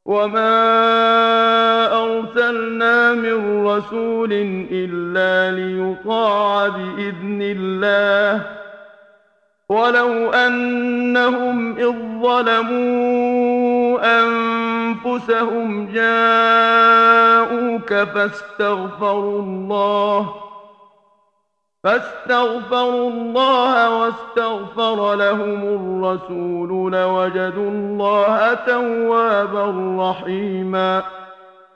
وما أرسلنا من رسول إلا ليطاع بإذن الله ولو أنهم إذ ظلموا أنفسهم جاءوك فاستغفروا الله واستغفر لهم الرسول لوجدوا الله توابا رحيما